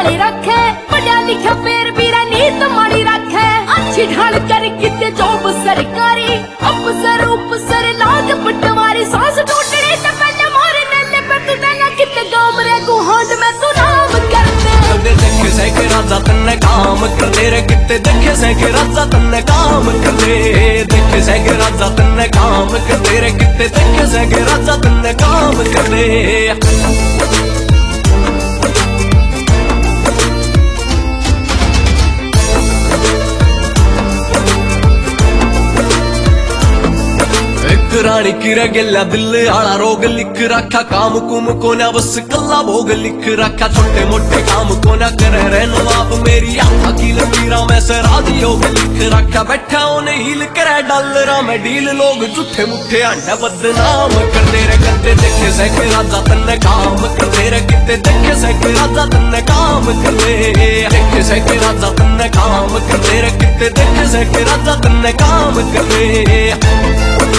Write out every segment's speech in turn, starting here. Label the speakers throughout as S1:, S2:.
S1: वाले रखे, पढ़िया लिखा फिर भी नीत माड़ी रखे। अच्छी ढाल कर किते जॉब सरकारी, अफसर उपसर लाग पटवारी। सांस टूटने से पहले मोरे नल्ले पे तू देना किते गाम रे गुहांड में तू नाम करते।
S2: देखे से के राजा तन्ने काम कर दे रे किते, देखे से के राजा तन्ने काम कर दे। देखे से के राजा तन्ने काम कर दे रे किते, देखे से के राजा तन्ने काम कर दे। रानी की रगेला दिल आला रोग लिख रखा, काम कुम को ना बस कल्ला भोग लिख रखा। छोटे मोटे काम को ना करे रे नवाब, मेरी आँखा की लकीरा में से राजी योग लिख रखा। बैठा उन्हें हील करे डॉलरा में डील, लोग झूठे मुठे अंडा बदनाम कर दे रे करते। देखे से के राजा तन्ने काम कर दे रे किते, देखे से के राजा तन्ने काम कर दे। देखे से के राजा तन्ने काम कर दे रे किते, देखे से के राजा तन्ने काम कर दे।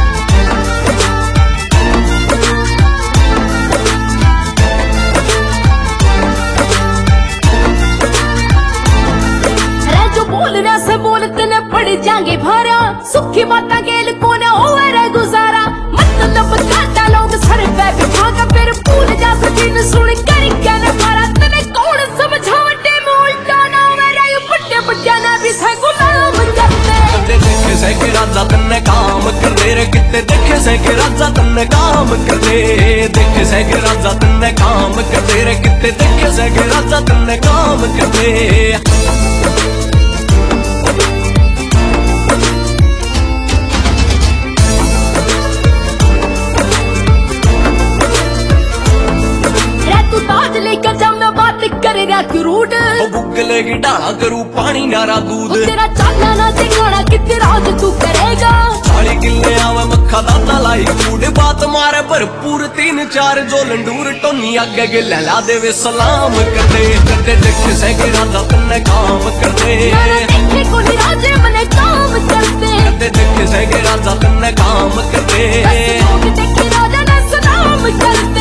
S1: से बोलते न पड़ जाएंगे भारा, सुखी बाता गेल को न होवे रे गुजारा। मतलब काटा लोग सर पे बिठागा, फिर भूल जा सकीन सुन कर क्या न पारा। तने कौन समझावटे में उल्टा ना होवे रे, बड्डे बड्डे ना भी से गुलाम करते।
S2: देखे से के राजा तन्ने काम कर दे रे किते, देखे से के राजा तन्ने काम कर दे। देखे से के राजा तन्ने काम कर दे रे किते, देखे से के राजा तन्ने काम कर दे।
S1: लेकर जब मैं बात करेगा तू रूट,
S2: बुगले की डाला करू पानी नारा दूध।
S1: तेरा चाला ना दिखाना कितने राज तू करेगा।
S2: 40 किले आवे मक्खा दाता लाई कूड़, बात मारे भरपूर 3-4 जो लंडूर। टोनी आगे गिला ला देवे सलाम करते करते, देखे से के राजा तन्ने काम करते।
S1: देखे को राजे मने काम करते,
S2: देखे से के राजा तन्ने काम करते।
S1: देखे राजा ना सलाम करते।